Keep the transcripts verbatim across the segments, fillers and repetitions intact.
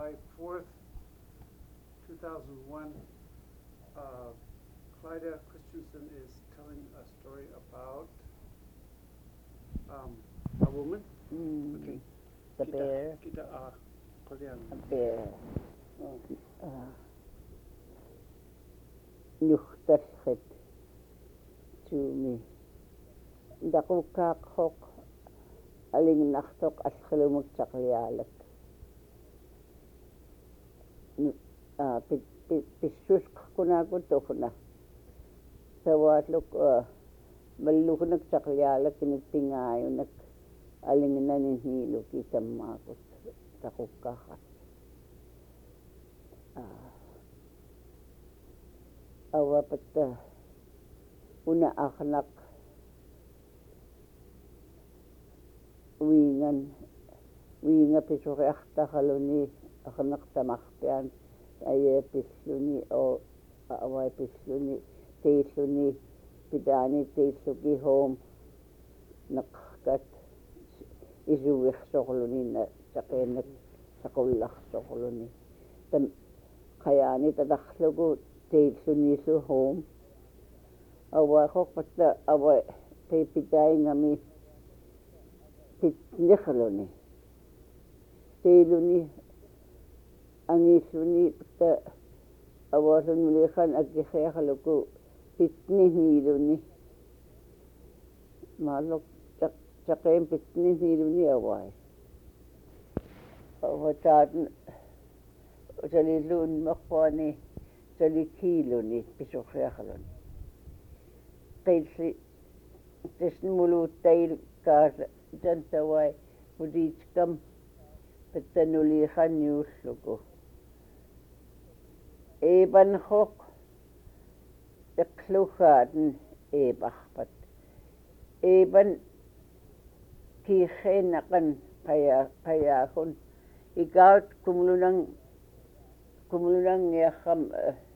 July fourth, two thousand one, uh, Clyda Christensen is telling a story about um, a woman. Mm. Okay. The Kita, bear. Kita uh, Korean. A bear. Oh. Uh, Nuchterset. Tumi. Dakukak hok. Aling naktok at kalumag tsaklialak. Ah, pisus kunako tokna. Sawatlok ah malukunak tsaklialak kinagtingayo nak aling naninhilo kita makot takukakat. Ah, awa pata una aknak wingan winga pisureakta kaluni aknak tamakpian ay pisluni o away pisluni tesluni pidani tesluki home nakkat isuwik sokluni na sakenak sakullak sokluni tam kayani tadakhlugu tesluni su home away ko pata away te piday ngami pitnikhluni teluni angisluni pata awasan mulikhan agkikhayakhlugu pitnihiluni malok tsaqem pitnihiluni away awatan salilun makhwani salikiluni pisukhyakhluni qilsi tisnmulutayl kaas jantaway muditskam patanulikhan yullugu eban khok iqluhaten ebachpat eban kikhenaqan paya payahun ikaut kumlunang kumlunang yakham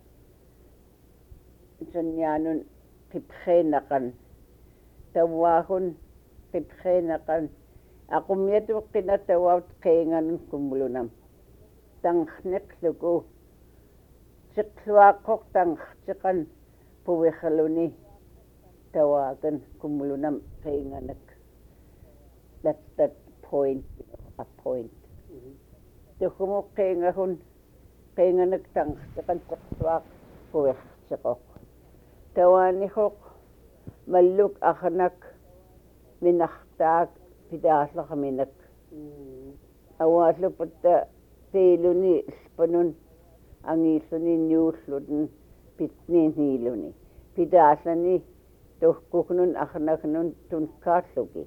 sanyanun kipkhenaqan tawahun kipkhenaqan aqumyatu qinatawat qengan kumlunam tangkhneqlugu siqluaqoq tangkhtiqan puwikhluni tawagan kumlunam qenganak that's that point a point tukumu qengahun qenganak tangkhtiqan siqluaq puwiktiqoq tawanihoq malluk akhnak minakhtaak pidaaslaq minak awaallu patta teeluni spanun angilluni niulluten pitnihiluni pidaaslani tuhkuknun akhnaknun tunkaalluki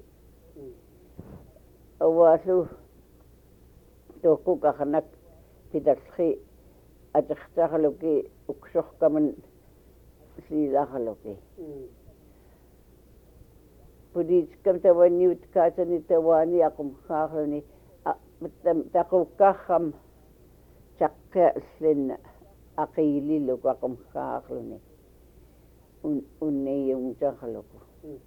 awaallu tuhkuk akhnak pidalli atiqtaqluki uksorkaman siilaqluki puditskam tawaniut kaatani tawani aqum khaakluni taqukkaham taqqaslin aqililuk aqum khaakluni un unniyung taqluku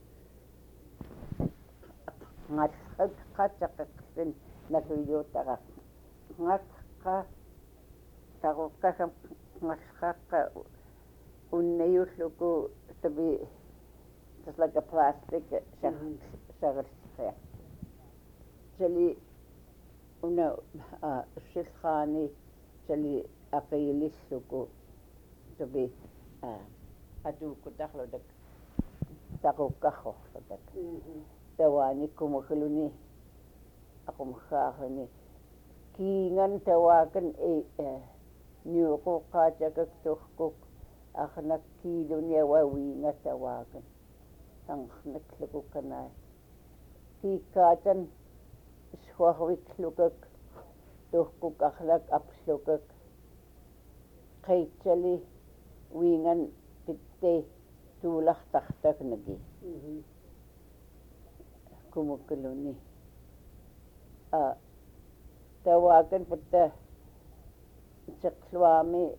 ngatqat qattaqsin nakuyutaqa ngatqa taqukkaham ngatqaqqa unniyulluku tabi just like a plastic shagrsia jali una shilkhani jali aqililluku tabi atuku takhlodak taqukkahho fadak tawani kumukhluni aqum khaakhni kiingan tawakan e niuqu qaatagak tuhkuk akhnak kiiluni awawinga tawakan tangkhneqlugu kanai kiikaatan shuahwiklugak tuhkuk akhlak apslugak qaitsali wingan pitte tuulaqtartaknagi kumukluni a tawakan patta siqluami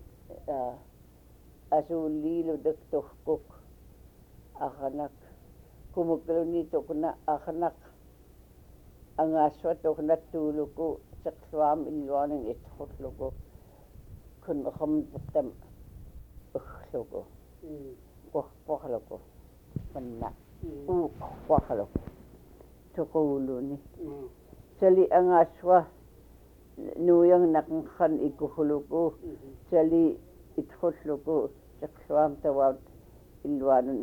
asuliludak tuhkuk akhnak kumukluni tukna akhnak angaswa tukna tuluku taqsuam illuanin itqullugu kunqam tattam uxlugu Mm. qorporlugu manna Mm. uqporlugu tuquluni Mm. sali angaswa nuyang nakkan ikuhulugu Mhm. sali itqullugu taqsuam tawat illuanun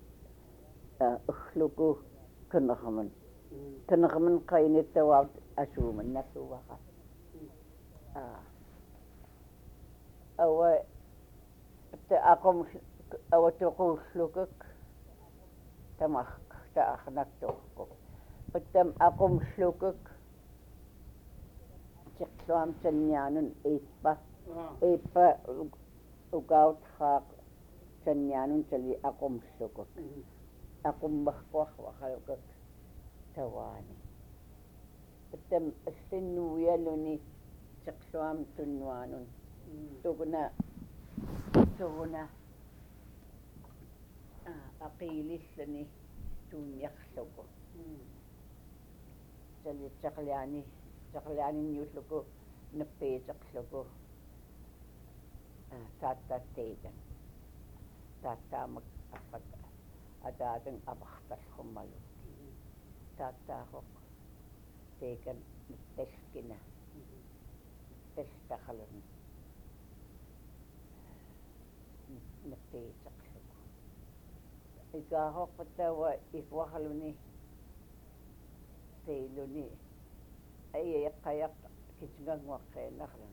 uxlugu kunqaman Mm. kunqaman qainitawat asuman nasuwaqa ah awa ta aqom awatuqullukak tamaq taaqnaqtuqquk patam aqumllukak tiqsuam tannianun iippa Ah. iippa ugaut haaq tannianun tali aqumllukak Mhm. aqummarquaq waqalukak tawaani patam allinnuuyaluni tiqsuam tunnuanun Mm. tuguna tuguna aqilillani tuunniarlugu Mm. sali taqliani taqlianinniullugu nappiiteqlugu taattatteitan taattaamak aqqat ataatan amartalqummalu Mhm. taattaaqoq teikan talkina Mhm. taltaqalun nappiiteqlugu ikaahoq patawa ikwaqaluni teiluni ayaqqayaq kitnganguaqqeenaqlan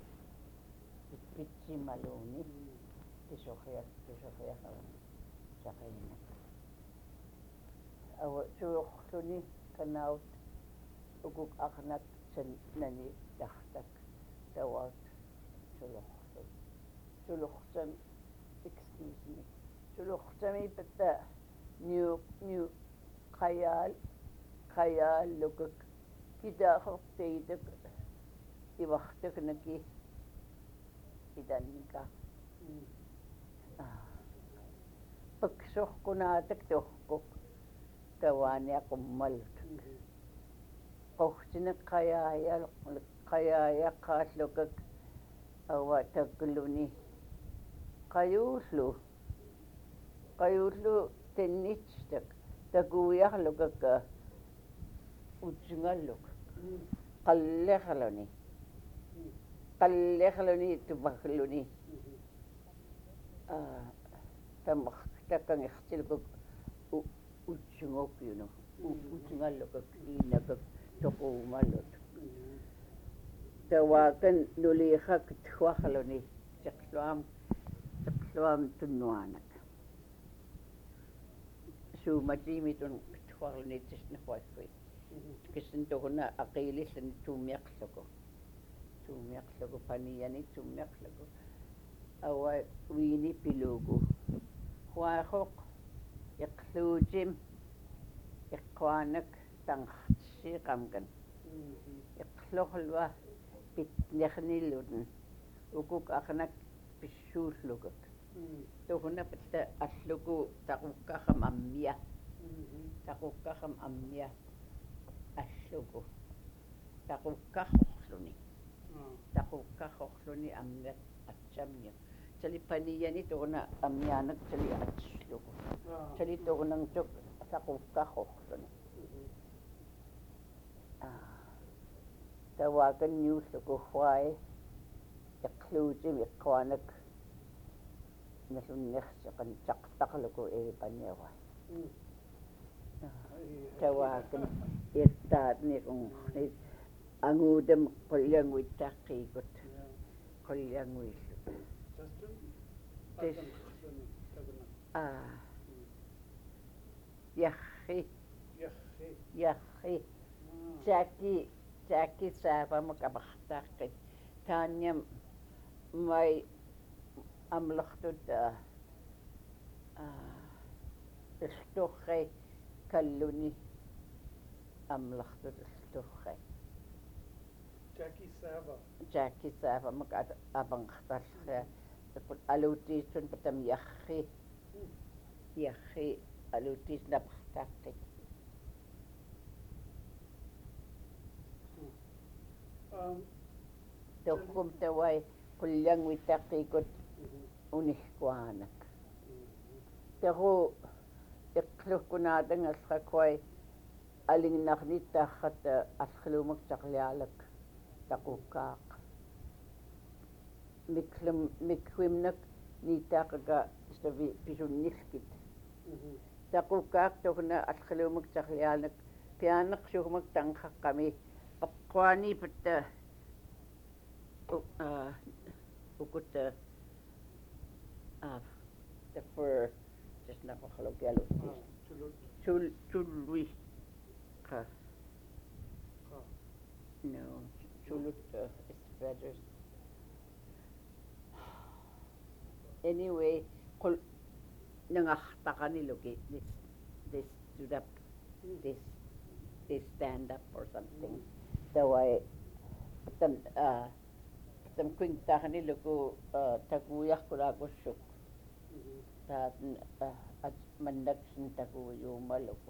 pitsimaluni tisuqiaq tisuqiaqalan saqinaq awa suuqluni kanaut ukuk aqnak san nani tartak tawat suluqlu suluqsan excuse me suluqsami pata new new khayal khayal lukak kidaqorteitak ivartaknaki idanka Mm. paksorkunaatak torkuk tawaaniaqummalut Mhm. qortineq qayaayal qayaayaqaallukak awa takluni qayuullu qayuullu tennitstak takuuyarlukak utsingalluk Mm. qalleqluni Mm. qalleqluni tumakluni Mhm. ah tamaq takangertilukuk utsingokkiunu utsingallukak iinakak toquumallut Mhm. tawaakan nuliiqak tuaqluni tiqsuam tiqsuam tunnuanak suumatiimitun tuaqluni tisnaquassui Mhm. kisintuguna aqiilillani tuumiaqluku tuumiaqluku paniyani tuumiaqluku awa wiini pilugu huaqoq iqluutim iqquanak tanqartissiiqamkan Mhm. iqlorlua pitnernilluten ukuk aqnak pissuullukak Mm. tuguna patta alluku taqukkaqam ammia Mhm. taqukkaqam ammia аллуку тақуккархорлуни Ah. тақуккархорлуни амнат атсамни тали панияни тугна амнианак тали атслуку Ah. тали тугнангтук тақуккархорлуни Mhm. аа таваакан ньюслуку хуай эқлуутим эққуанак насуннерсеқан тақтарлуку эпаниава Mm. тавааkan иртаатникун ангуудам qullianguittaaqqiikut Yeah. qullianguillu Justin? Tis. Justin. Justin. аа ярри Yeah. Hey. ярри Ah. таки таки саапамак апартааққит таанниам май амлертут аа исторри каллуни амлертут исторри Jackie Sava. таки саапамак апангартарлаа такут алуутиитсун патам ярри ярри алуутиис напартааққит Um, Tokum tawai kulyang witakikot mhm, unihkuanak. mhm, Taru iqluhkunatang asqakwai alignarnitaqat asqlumak taqlialak taqukkaaq. Miklum mikwimnak nitaqaka stavi pisunnilkit. mhm, Taqukkaaq tuhna asqlumak taqlialak pianaq suhmak tangqaqqami paqqaani patta uh, ukut uh, the fur just naqaqalukialut ah, chulut, chul chulwi qa ka, no chulut uh, is feathers anyway qul nangaxtaqaniluki this they stood up mm, this they stand up or something tawai tam uh, tam kwintaqaniluku uh, takuyaqkulakussuk mhm, taat at mandaksin takuyumaluku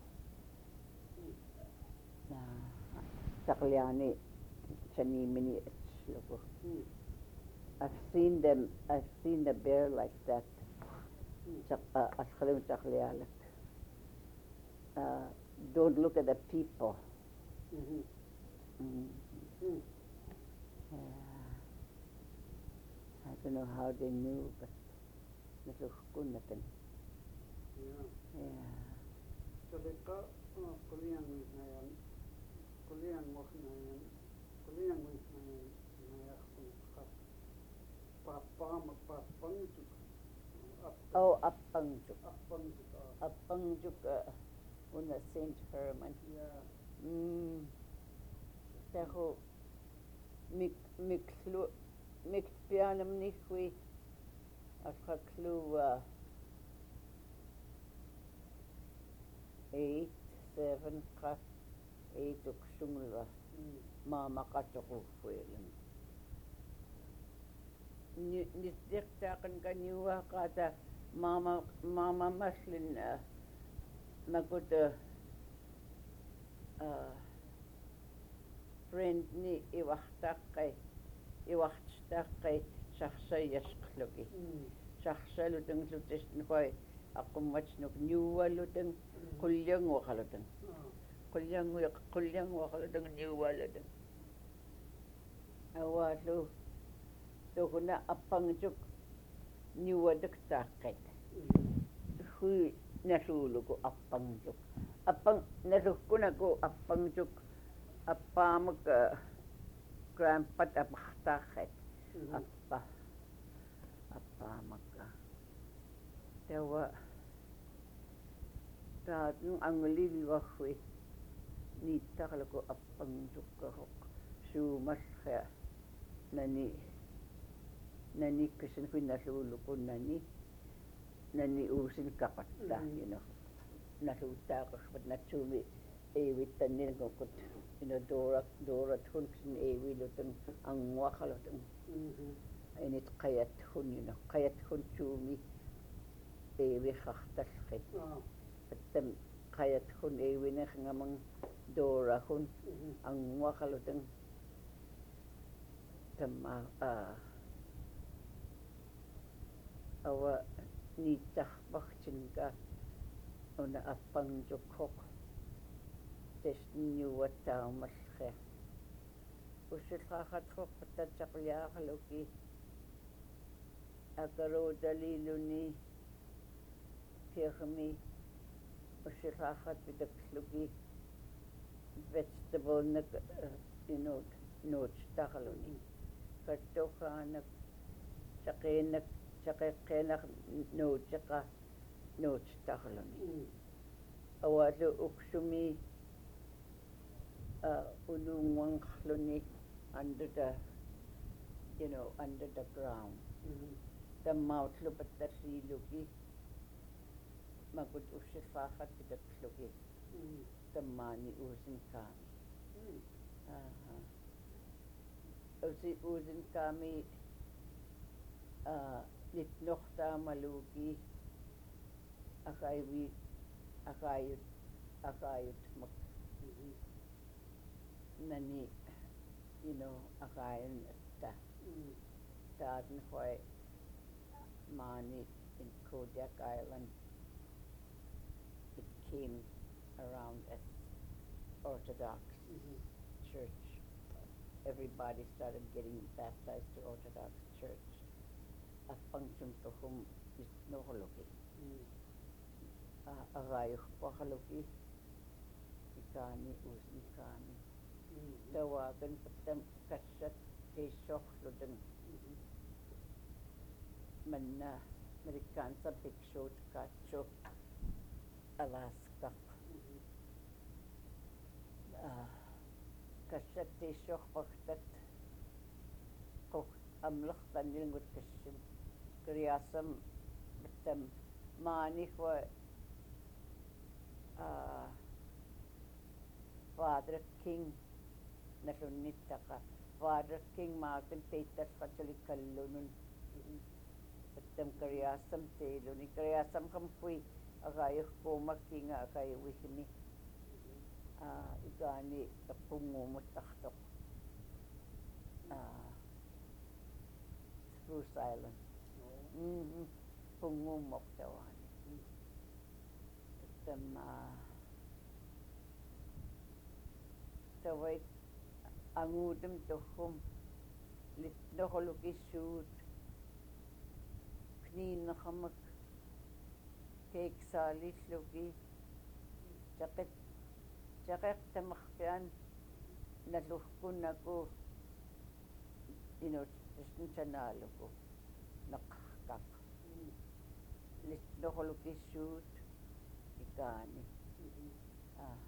na sakliani sanimini luku. mm, I've seen them I've seen the bear like that mm, sak uh, askhalim saklialak uh, don't look at the people mhm, mm. mm, yeah. I don't know how they knew but nasuhkunatan yeah. yeah Salika, ah, kuliang ngayon, kuliang mo ngayon, kuliang mo ngayon, ngayon kung ka, papa magpapangyuk, oh apangjuk apangyuk, apangjuk uh, una Saint Herman yeah, mm. Tahu mik miklu mikpianam nikwi akaklu uh, eight seven ka eight uksumulwa mm, mama katukufuelam ni nisdiktakan kanyuwa kata mama mama maslin uh, maguta uh, friend ni iwahtaqqai iwahtaqqai sarsayasqluki mm, sarsalutang lutisnqoi aqummatnuk niuwalutang mm, qulyanguaqalutang ah, qulyangu qulyanguaqalutang niuwalutang awalu tuhuna appangjuk niuwadak taqqait mhm, hui nasuluku appangjuk appang nasukkunaku appangjuk appamak uh, grandpat apaqtaqqait mhm, appa appamak tawa taatun anglilluarui niittaqaluku appangjukkaqoq suumalqa nani nani kisin hunnalluuluku nani nani uusin kaqatta Mhm. you know naluuttaaqarpat natsuumi eivittanninkukut you know dora dora thunkin eivilutun anguaqalutun mhm, init qayat hun you know qayat hun tuumi eiviqartalqit ah, attam qayat hun eivinerngamang dora hun mhm, anguaqalutun tamma uh, awa niittaqpartinka una appangjukkhoq tesniuattaamalqa ussiqaaqatqoq tatsaqliaaqaluki akaruutaliluni piaqmi ussiqaaqat pitakluki vegetable nak you know nootstaqaluni kattoqaanak saqeenak saqeqqeenaq nootseqa nootstaqaluni mm, awalu uksumi uh, ulunguanqluni under the you know under the ground mhm, tammautlu pattariluki makut ussiqaaqat pitakluki mm, tammaani uusinkaami mm, aha usi uusinkaami uh, nitnoqtaamaluki akaivi akayut akayut mak mhm, nani you know, again, the Mm. Darden why Mani in Kodiak Island, it came around as Orthodox Mhm. church. Everybody started getting baptized to Orthodox church. A function to whom is no holoki. Mm. A rayo po haloki. Ikani us ikani. Mhm. Tawagan patam kasat kesok lodeng Mhm. manna Amerikansa bigshot kacho Alaska. Mhm. Kasat kesok paktat kok amlak tanil ngut kasim kriyasam patam mani ko Father King nasunitaka Father King Martin Peter Catholic kalunun Mhm. patam kriyasam telo ni kriyasam kampui akayo kumakinga akayo wihimi Mhm. ah igani kapungo mo taktok ah Spruce Island Oh. mm pungo mo tawan Mm. patam ah tawai angudem tohum lit noholuki shoot knin nakamak cake salis luki jacket jacket tamakyan naluhkun ako you know just sanalo ko nakakak Mm. lit noholuki shoot ikani Mhm. ah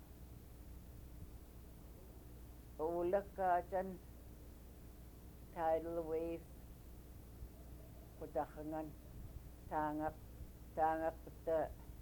ulak ka dyan tidal wave kudakangan tangak tangak kuda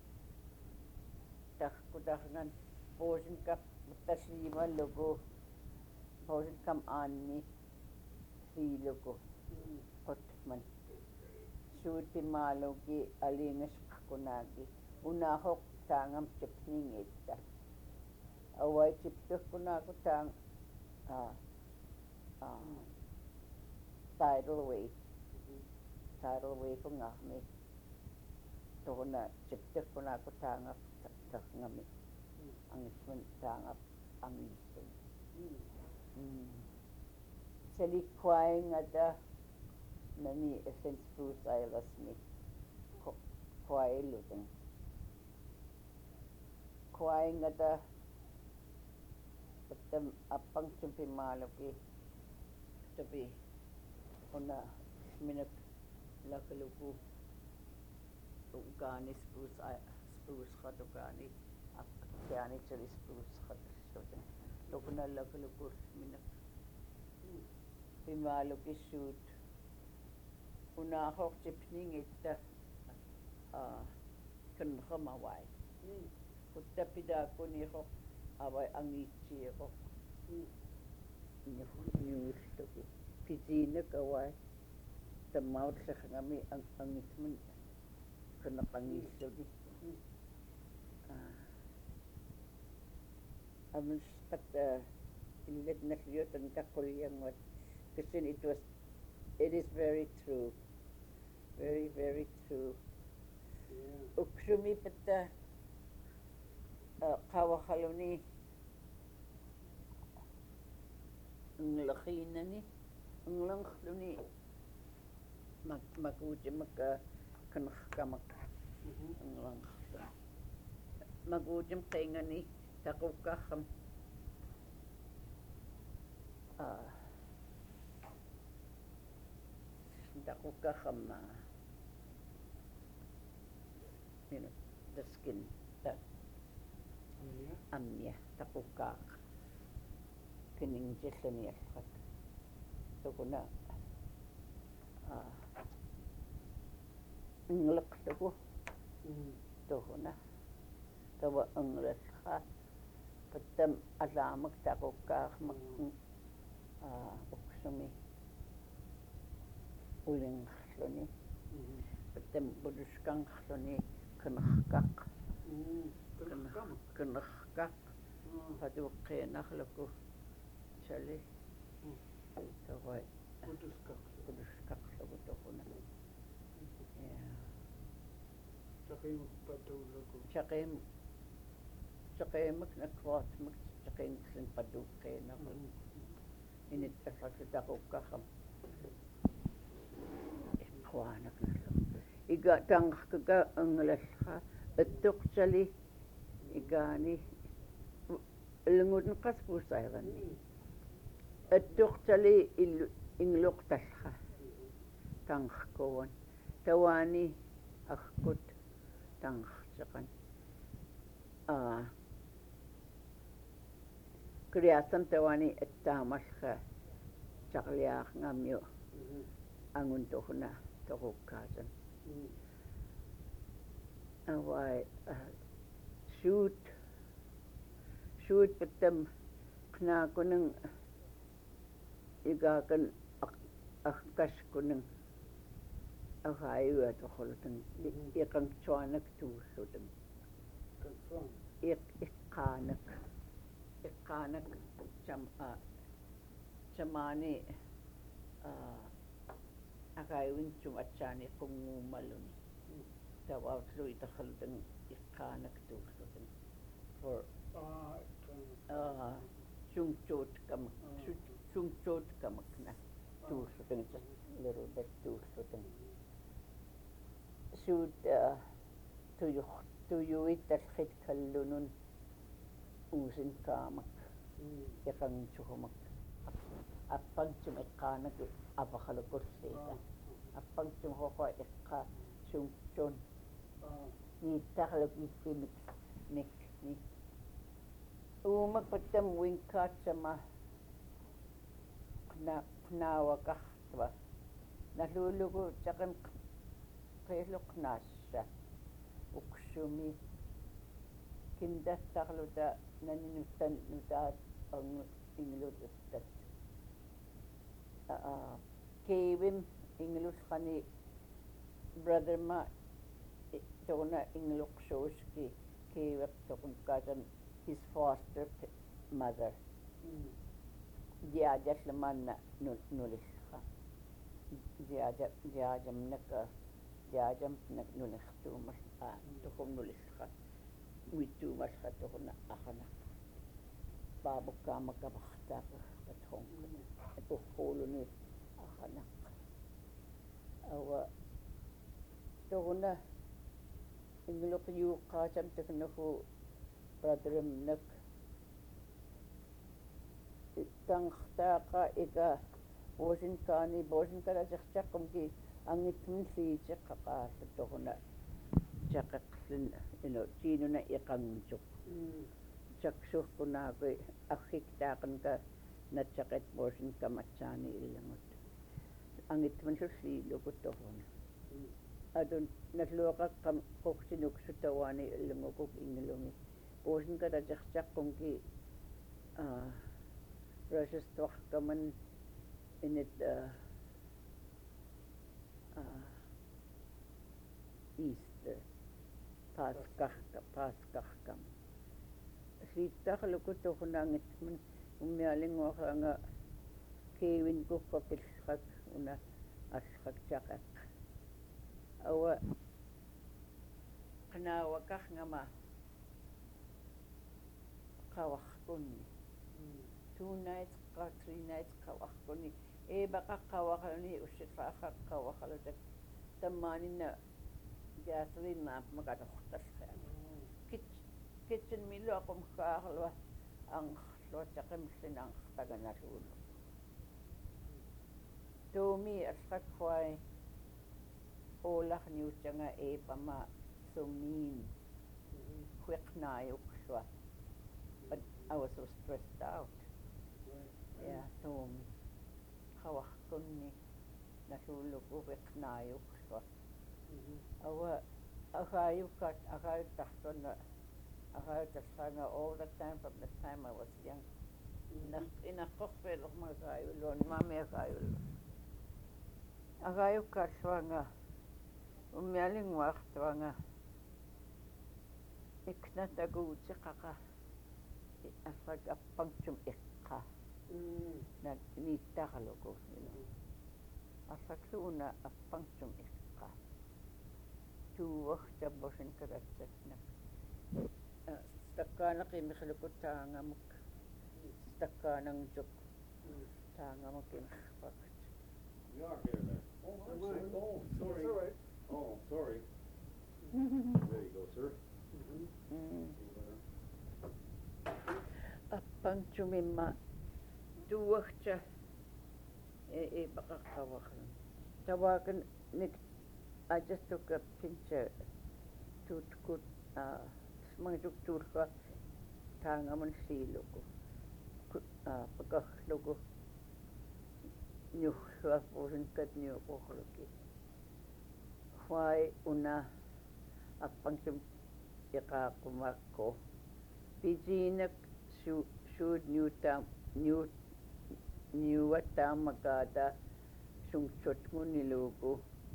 tak kudakangan posin ka mutaslima logo posin kam ani si logo Mm. potman suti malogi alingas kunagi unahok tangam chipning ita away chipto kunako tang ah ah tidal wave Mhm. tidal wave ko nga mi to na chipte ko na ko tanga tak ngami Mm. ang isman tanga ang isman Mm. mm sali kwai nga da nani essence Spruce Islands mi kwai luteng kwai nga da patam apang chimpi maloki tabi ona minap lakaluku ugani Spruce Spruce khat ugani akani chali Spruce khat shoten lokuna lakaluku minap Mm. pimaloki shoot una hok chipning ita ah kan khamawai Mm. kutta pida ko ni hok awai angichi hok Mm. news toki pizina kawai tamaut sa ngami ang angisman kana pangis toki Mm. ah amus pat illet na liyot ang kakulyang wat kasi it was it is very true very very true Yeah. uksumi pata kawahaluni ang laki na ni ang langkluni mag maguti magka kanakamak Mhm. ang langkluni magutim tenga ni takukakam ah takukakam ah you know the skin the Yeah. amnya takukak kining jesenia kat so kuna ah nglak ko Mm. to na kawa anglas ha patam alamak takukak mak ah uksumi uling loni Mhm. patam buduskang loni kanakak Mm. Kanakamak. kanakak Mm. padu qenakh lako chali Mm. Tawai Kutuskaksu. kuduskaqlugu toquna. Ja. Taqiimuk patulaku. Chaqim chaqimak nakwaatmak chaqingsin paduqqeenaqu. Init asaqutaqukkaqa. Iqwaanak nalu. Iga tangqaqa anglassqa attuqsali igaani ilnguden qaspuusairanni. Attuqsali illu ingluqtalqa tangqquwan. Tawaani akkut tangqsaqan. Ah. Kriasam tawani attaamalqa chaqliaaqngamyu angun tohuna toqukkaasan. Awai shoot shoot patam qnaakunang igaakan aqqaskunang ahayua toqulutan iqangchuanak tuullutan Katsuan. iq iqqaanak iqqaanak cham a chamani a agayuin chumatchani qungumaluni tawautlu itaqalutan iqqaanak tuullutan for Ah, uh, chungchot kamak chungchot kamakna tuullutan just a little bit tuullutan shoot uh, tuyu tuyuitalqit kallunun uusin kaamak iqangchuhumak appangchum iqqaanak apaqalukulliita appangchum hoqa iqqa chungchon niittaqaluk ippimik nik nik uumak patam winkaachama qna qnaawaqartva nalulugu taqan qeeluqnaassa uksumi kindattaqluta naninuttan nutaat ang inglutustat a kevin inglusqani brother ma tona ingluqsuuski keeveq toqunkaatan his foster mother diajallamanna nulisqa diaja diajamnaka diajam nuliqtuumas a toqum nulisqa uittuumasqa toquna aqanaq baabukkaamakapartaaq atong atuqqуулuni aqanaq awa toquna ingluqyuuqqaatam taknahu brotheremnak tangqtaaqa ika bosinkaani bosinkalasiqtaqqumki angitmunliitiqqaqaallu toquna chaqeqlun ino tiinuna iqangtuk chaqsuhkunaaqi aggiktaaqanka natchaqet bosinkamatsaani illangut angitmunsulliiluku toquna adun nalluaqaqqam qoqsinuksutawaani illangukuk ingilungi bosinkalasiqtaqqumki ah rasistuaqqaman init uh, uh, Easter Paskahka Paskahkam siittaqluku toqunangit ummialinguaqanga keevin kuqqapillqak una allqak chaqaq awa qnaawaqarngama qawaqkunni two nights qa three nights qawaqkunni eebaqqaqqawaqaluni ussiqaaqaqqawaqalutak tammaanina gasoline lamp makatoqtarqa kitchen miluaqum qaarlua anglluataqimlin anqtaganaluulu tuumi allqakkuai oolaqniutanga eepama sumiin quiqnaayuqlua but I was so stressed out yeah tuumi qawaqkunni naluuluku quiqnaayuqlua awa agayukat agayutartuna agayutartanga all the time from the time I was young inaqqorpeelermagayulun mamiagayulun agayukkalluanga ummialinguartuanga iknataguutiqaqa allak appangtum iqqa Mm. na niittaqaluku аллаксууна аппангсум икка туuertabbosin kalatsaknak таккаанеқимихлукутаангамак таккаанангсук таангамак имерпакт We are here then. Oh, I'm sorry. Oh, sorry. It's all right. Oh, sorry. There you go, sir. 음 Feel better? аппангсумимма туuerta e e baqaqqavaqan tawaakan nik I just took a picture to kut uh smanjuk turka taangaman siiluku uh pakahluku nyuhua puusin kat nyuuqorluki huai una appangsum iqaaqumakko pijiinak su suud nyuta nyu nyuattaamakaata sungsutnguniluku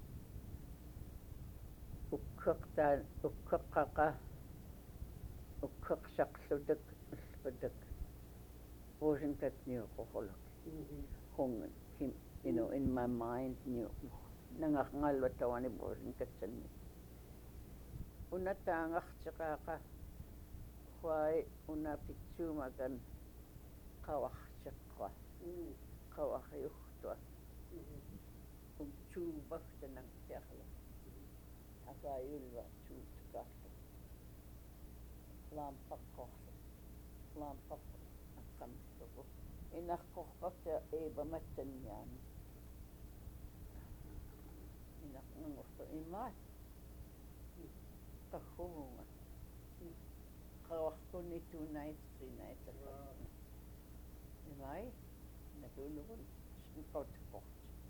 ukkaqtaa ukkaqqaqa ukkaqsaqlutak ulpatak puusin kat nyuuqorluki hung him you know in my mind nyu nangaqngalluatawani puusin katsanni una taangaqtiqaaqa huai una pitsuumakan qawaqsiqqa qawaqyuhtua um tuubaqtanang tiaqlu akaayulva tuutqarlu laampaqqorlu laampaq aqqamsuku inaqqorqarta eebamatsanniaani inaqqngortu imaat qahhumunga qawaqkunni two nights three nights aqaqna imai natulugun qawtqort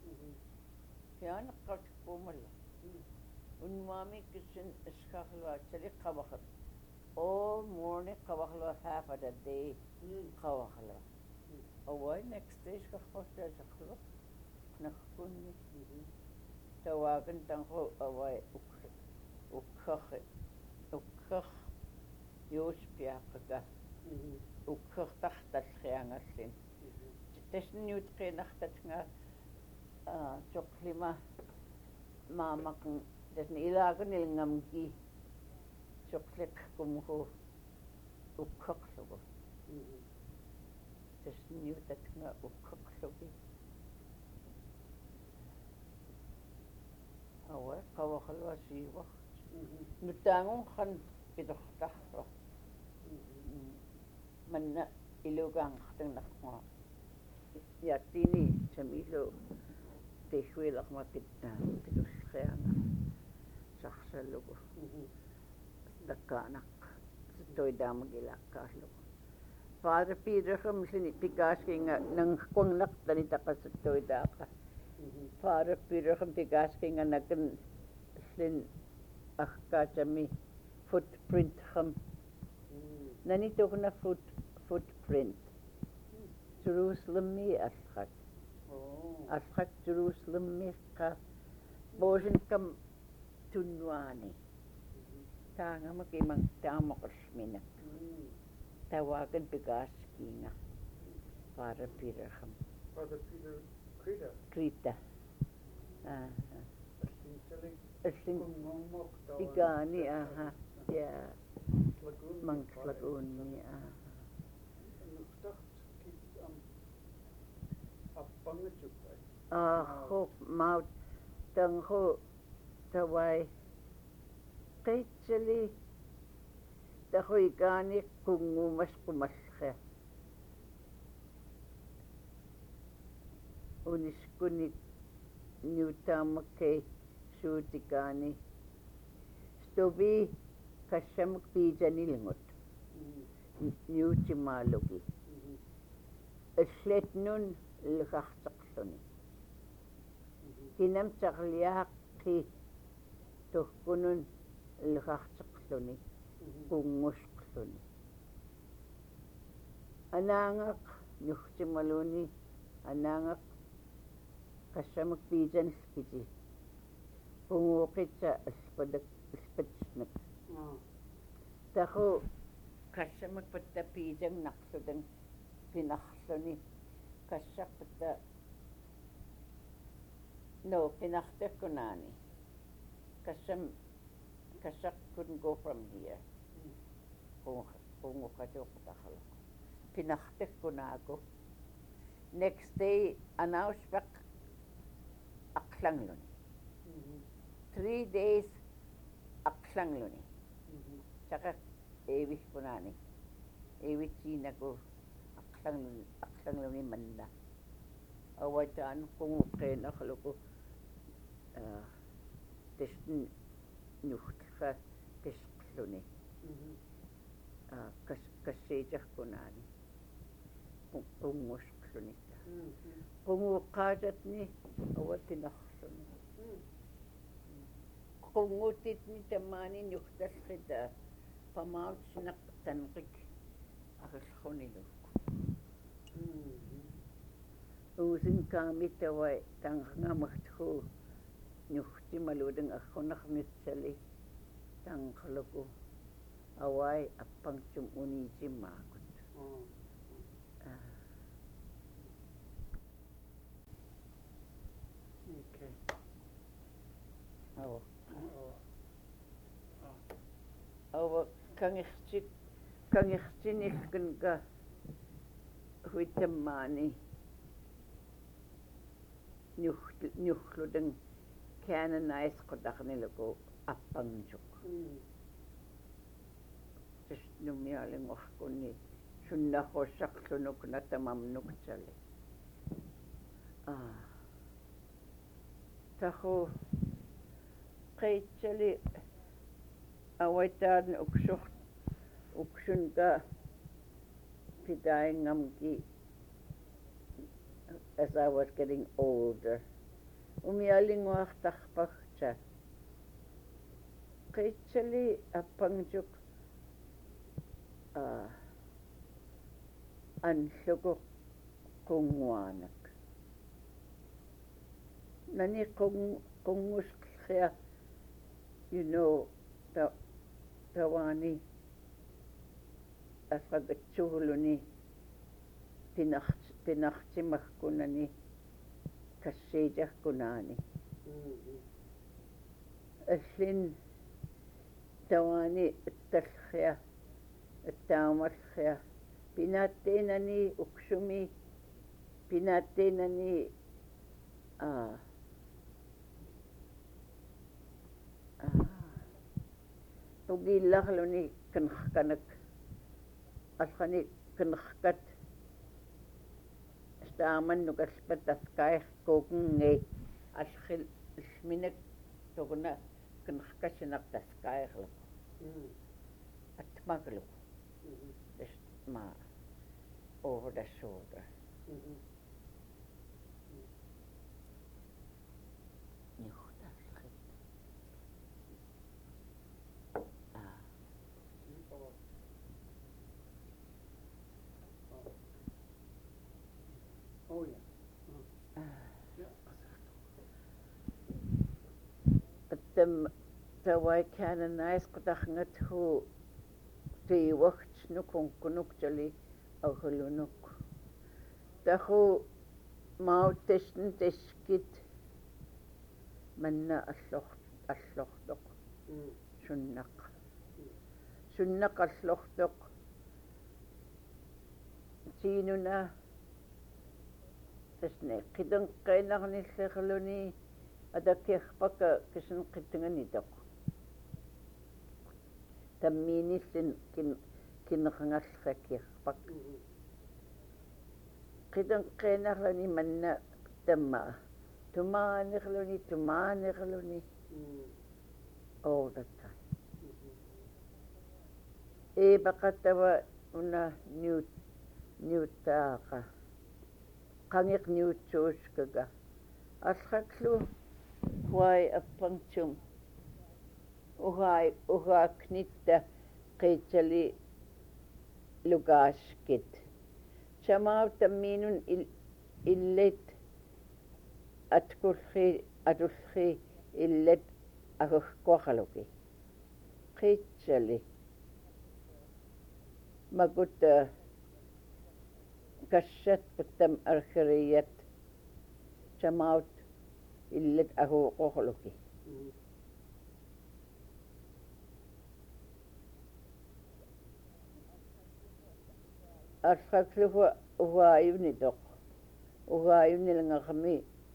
kiana qawtqumalla unmami kitchen isqaqluatsali qawaqat all morning qawaqlu half of the day qawaqlu awai next day isqaqorta isaqlu naqkunni tawagan tangho awai ukh ukkakh ukkakh yuuspiaqqa ukkaqtartalliangallin tasniut qinartatnga a choqlima maamaqn tasni ilaagunilngamki choqlek kumhu ukkaqlugu tasniutatnga ukkaqlugi awa qawaqalwa siiwa nutaangun khan pitortarlu manna ilugaanqartannarqua yattini samilu tehwiilaqma pitna pitusrianga sarsallugu dakkaanaq sittoidaamagilaaqqaallugu Father Peterham sini pikaskinga nang qungnaqtani taqassattoidaaqa Father Peterham pikaskinga nakan slin aqqaatami footprint ham nani tokna foot footprint Jerusalem mi asqat asqat Jerusalem mi qa bosin kam tunwani taangama kimang taamaqsmina tawagan pigaskinga Father Peterham Father Peter Krita. Krita ah Essentially, asin kungngongmok tawa. igani aha ya Lagoon. mangslagun mi aha Nuqtaqt kit am appangachukay. ah ho maut tang ho tawai qeitsali tahoigani kungumas kumalkhe uniskuni niutamakkei suutikani stobi kassamak piijanilngut niutimalugi allatnun ilqartaqluni kinam taqliaqqi tuhkunun ilqartaqluni kungusqluni anaangaq nuhtimaluni anaangaq kassamak piijanskiti punguqitsa aspadak aspatnak tahu kassamak patta piijang naqsudan pinaqluni kassaqta no pinartakkunaani kassam kassaq couldn't go from here qunguqatuqutaqaluq pinartakkunaaku next day anauspaq aqlangluni three days aqlangluni chaqaq eevihkunaani eevitsiinaku aqlangluni aqlangluni manna awataan qunguqqeenaqluku tesn nuhtfa tesqluni kas kassiitarkunaani qungusqluni qunguqqaatatni awatinarluni qungutitni tamaani nuhtallqita pamautsinaq tanqik aqillquniluk uusinkaamitawa tanqangamarthu nuhtimaludin aqunarnitsali tanqluku awai appangtum uniisimmaakut Okay. awa Oh. awa kangirtik kangirtinilkunka huitammaani nuht nuhluden kaananaisqutaqniluku appangjuk Mm. tisnumialingorkunni sunnaqossaqlunuk natamamnuktali ah tahu qeitsali awaitaan uksur uksunka pidaingamki as I was getting older umialinguartarpagta qeitsali appangjuk ah anluku qunguanak nani qung qungusqia you know ta tawani afaqatsuuluni tinart tinartimagkunani kassiitarkunaani allin tawani attallqia attaamalqia pinaattiinani uksumi pinaattiinani ah tugiillarluni kanarkanak alqani kanarkat staamannukalpat askairkuukungi alqil ilminak tuguna kanarkasinaq taskairluq atmagluq ma over the shoulder nuhtarqit ah Oh yeah. attam tawai kaananaisqutaqngathu tiiwagt nukunkunuktali agulunuk tahu mautesn teskit manna allort allortoq sunnaq sunnaq allortoq siinuna tasne qidan qinarnillerluni adakkiarpaka kisin qittinganitoq tammiinillin kin kinnerangallerkiarpak qidan qinarluni manna tamma tumaanerluni tumaanerluni all the time eepaqattawa una niut niuttaaqa qangiq niutsuuskaga allaqlu huai appangtum ugai ugaaknitta qeitsali lugaaskit samaau tammiinun illit atkulli atulli illit agurquaqaluki qeitsali magutta kassat pattam arkhiriyat chamaut illat ahuuqorluki Mm. arfakluwa ugaayuni toq ugaayunilngarmi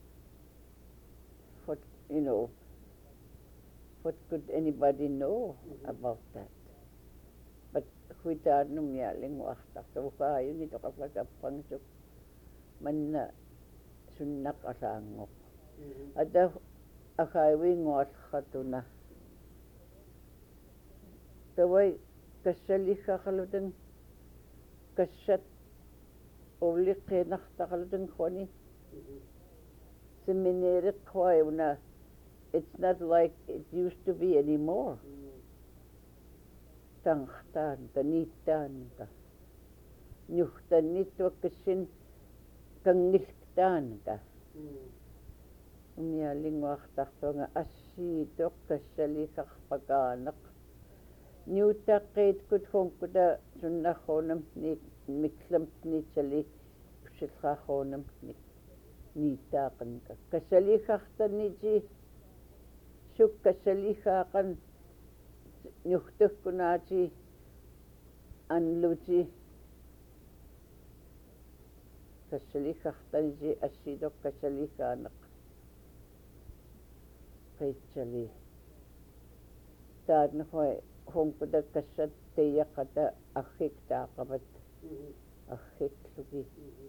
what you know what could anybody know Mhm. about that but huitaarnum yaalinguartartu ugaayuni toqarlakappangsuq manna sunnaq asaangoq Mhm. ata akaiwinguallratuna tawai kassalissaqalutang kassat ulliqqinartaqalutang khwani Mhm. semineriqqhuayuna it's not like it used to be anymore Mm. tangxtaan kaniittaanka nyuhtannittuakkassin kangilktaanka Mm. unialinguartartuanga assiitoq kassalisarpakaanaq niutaqqit kuthunkkuta sunnarruunam ni miklamtnitsali ussilraarruunam ni niittaaqanka kassalisartanniti suk kassalisaaqan nyuhtukkunaati anluti kassalisartaniti assiitoq kassalisaanaq qitsali taatnaqui hunkkuta kassat tayyaqata arriktaaqavat Mhm. arrikluki Mhm.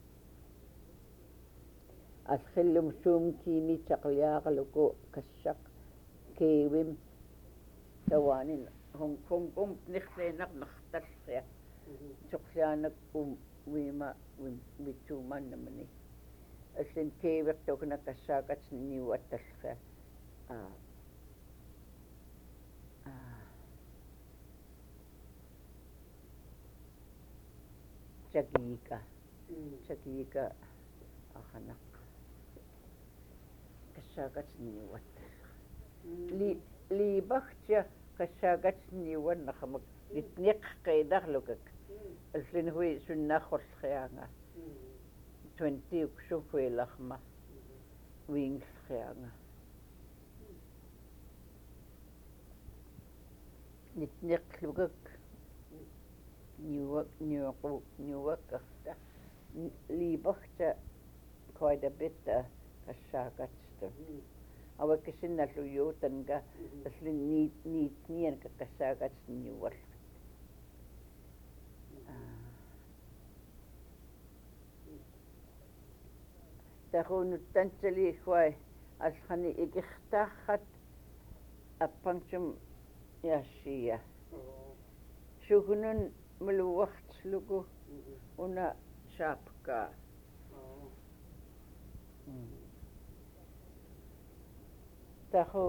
аллиллум суум кимитсақлиаақалуку кассақ киивим таваанин хун хун кум нерлиинақ нарталлиа Mhm. соқлианак ум уима уим витсуумааннамани аллин киивертукна кассаакатсниуатталлиа а а чагиика Mm. чагиика аханақ кассаакатсниуатталлиа Mm. li liibagtia kassaagatniuannaqamak litniqqqiidarlukak Mm. аллинhui sunnaarrullianga Mm. twenty uksuuilarma uingillrianga litniqlugak niuak niuqu niuakkarta liibagtia quite a bit uh, kassaagatstu Mm. awakkissinnallujuutanka Mhm. allin niit niitnianka kassaagatniuall taruunuttantsaliigguai allqani ikirtaarrat appangtum yaassiia Oh. sugunun muluartlugu Mhm. una saapkaa Oh. taru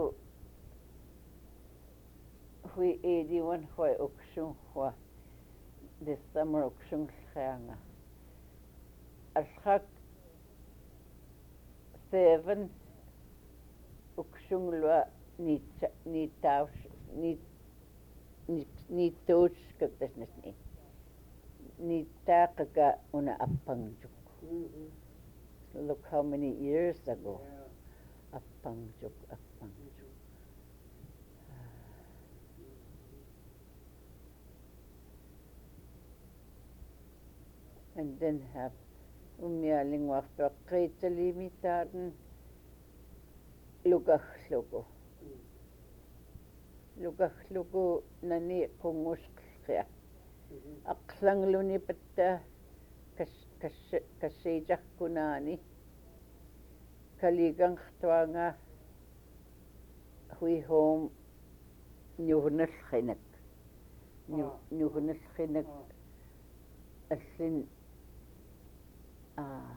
hui eighty-one huai uksunghua this summer uksungllrianga allqak seven uksunglua niitsa niittaus niit niittuuskaktasnasni niittaaqaka una appangjuk Mhm. look how many years ago Yeah. appangjuk appangjuk and then have ummialinguartuaqqriitsalimitaaten lukaglugu Mm. lukaglugu nani qungusqillria Mhm. aqlangluni patta kas kas kassiitarkunaani kaliganqtuanga hui home nyurnallrinak Ah. nyurnallrinak Ah. allin ah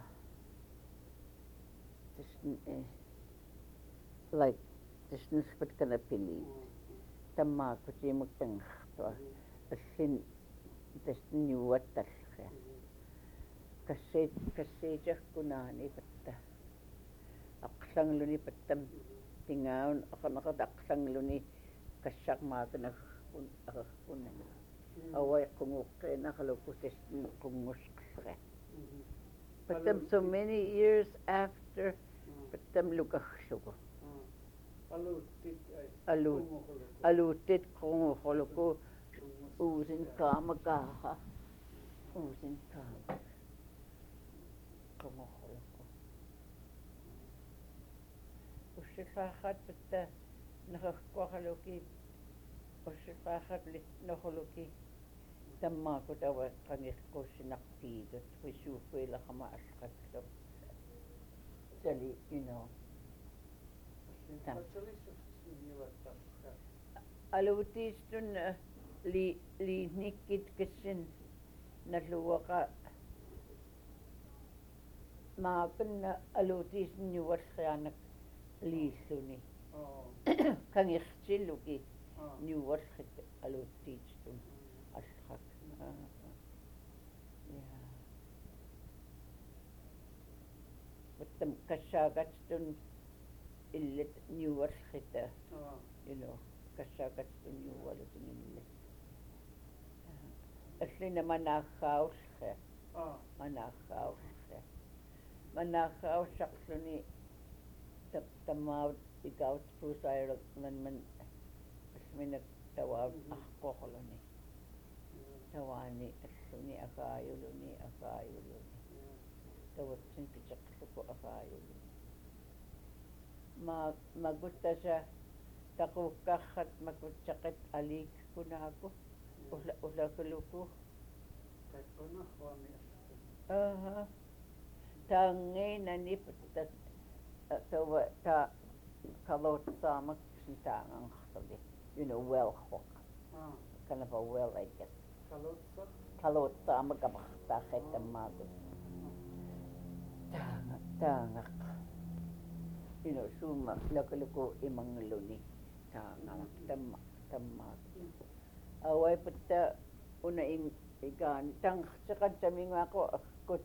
tisn eh like tisnuspat kanapili tammaakutiimuktangartua allin tasniuattallria kassiit kassiitarkunaani patta aqlangluni pattam tingaun aqanaqat aqlangluni kassarmaakanag un aqarpunana Mm. awai qunguqqinaqaluku tasni qungusqillria Mhm. But them so many years after, Mm. but them lukahluku. Mm. Alutit ay Alut, tumuhuluko. alutit kunguluku, Tumus- uusin ja. kaamakaha, uusin kaama. Kunguluku. Usifahat, but nakakwahaluki, usifahat lit nahuluki. Tamma ko tawa kangikko sinaktiidot, wisuupuilla kama askatlo. Sali, you know. Tam. Aluutistun li li nikkit kissin naluaka maakan na aluutistin juursaanak liilluni. Oo. Kangirsilluki Oo. juursit aluutistun asqak. Ja. Mutta kassaagatstun illet juursita, Oo. you know, kassaagatstun juualutin illet. Aslina manakhaushe, Oo. manakhaushe. Manakhausaqluni tamaut ikaut pusairut man asmina tawaut ahqoqluni. Tawani asluni akaayuluni akaayuluni. Tawatsin pichaqluku akaayuluni. Ma magutasa taqukkakhat makutsaqat alik kunaku ula ulakuluku. Takkona huami asku. Aha. Tangeina putta tawa ta kalot saamak sintaangan xtali. You know, well hook. Ah. Kind of a well, I guess. Kalotsa. Kalot saamak abaqtaaqit tammaagut. Taanga taangaq. You know, summa lakuluku imangaluni taangaq tamma tammaagut. Awai putta una ing igaan tangqsaqat tamingaqo akkut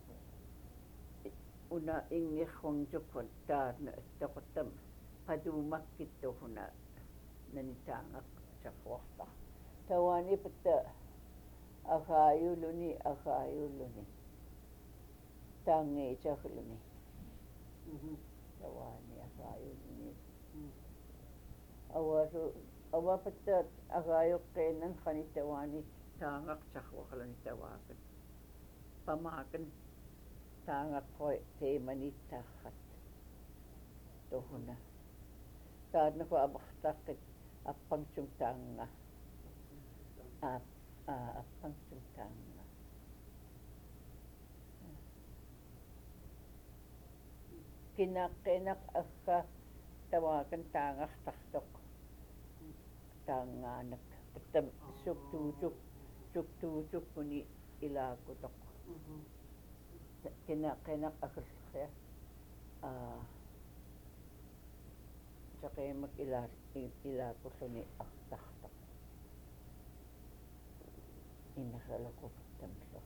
una ingirhung jukun taarna taquttam padumakkittu huna nanitaangaq saqorta. Tawani putta akaayuluni akaayuluni. Taangi chahluni. Mhm. Tawani akaayuluni. Mm. Awasu awaputta akaayuqqeennan qanitawani taangaq saqorlani tawaakat. Pamaakan taangaqoi teemanittaarrat tuhuna. Taadnaku abaqtaqqit appangtsum taanga. A a appangtsum taanga. Kinaqqinaq akka tawaakan taangaqtartoq. Taangaanak pattam suktuutuk suktuutuk kuni ilaakutoq. Mhm. Kinaqqinaq akulqia ah saqimak ila ilaakulluni aqtartoq. Innaqalaku tamlo.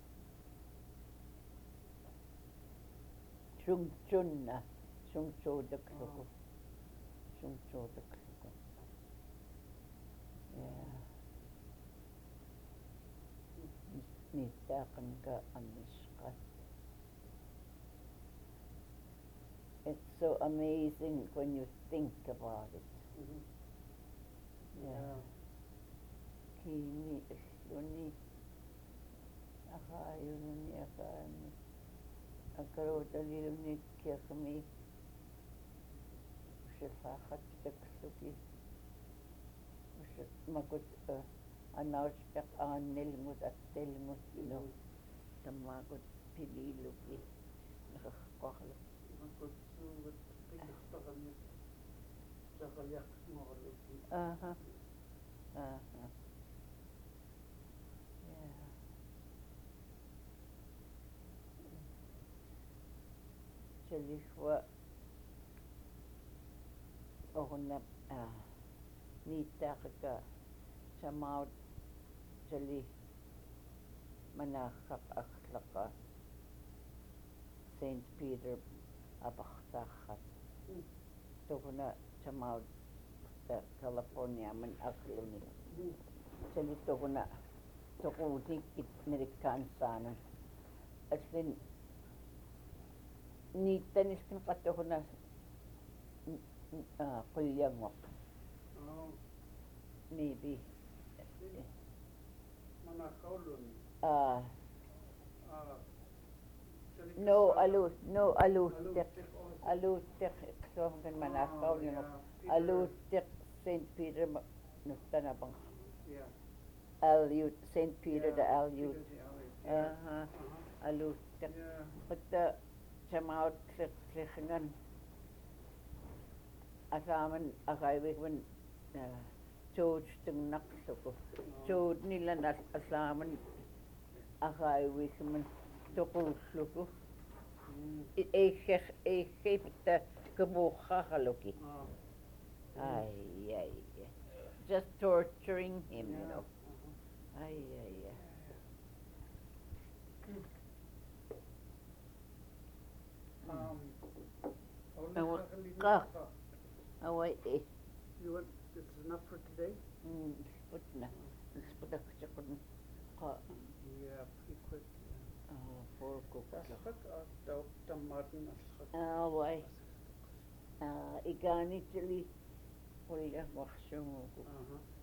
Sungtsunna sungtsuudakluku. Sungtsuudakluku. Yeah. Niittaaqan ka annisqat. It's so amazing when you think about it. Mhm. Yeah. Kiini illuni akaayuluni akaani akaruutaliluni kiaqmi usifaaqat takluki usik makut anauspiaq aannilngut attilngut ilo tammaakut pililuki naqaqqaqlu. Makutsuuvat piqtaqanit saqaliaqngorluki. Aha. Aha. Yeah. Salihwa ohunna ah niittaaqaka samaut sali manaqqaq aqlaqa Saint Peter abaqtaaqat. Mm. Tuhuna samaut California man aqluni. Mhm. Sali tuhuna tuquutikkit Amerikkaansaanan aslin niittaniskin qatuhuna ah qulliangoq Oh, maybe manakaulun. ah Ah, no alu no aluutteq Aluutteq also. aluutteq iqsuargan manaaqqaulinoq yeah, Peter- aluutteq Saint Peter ma- nuttanapang Yeah. Aleut Saint Peter yeah, the Aleut Peter the Aleut, yeah. aha Uh-huh. aluutteq Yeah. mutta samaut qliqngan asaaman aqaivikman tuut tungnaqluku tuut nilan asaaman aqaivikman tuqulluku Mm. eikke eikkeipitta kamuuqqaqaluki Ah, ai ai ai. Just torturing him you yeah. know Uh-huh. ai ai ai Um, only I want- Kakali ka. Naka. awai eh You want, this is enough for today? mm sputna sputakchakun qa Yeah, pretty quick. Yeah. ah porkuk Asqat ah, tau tamatin asqat. awai ah igaanitili qulliarmarsuumuku Uh-huh.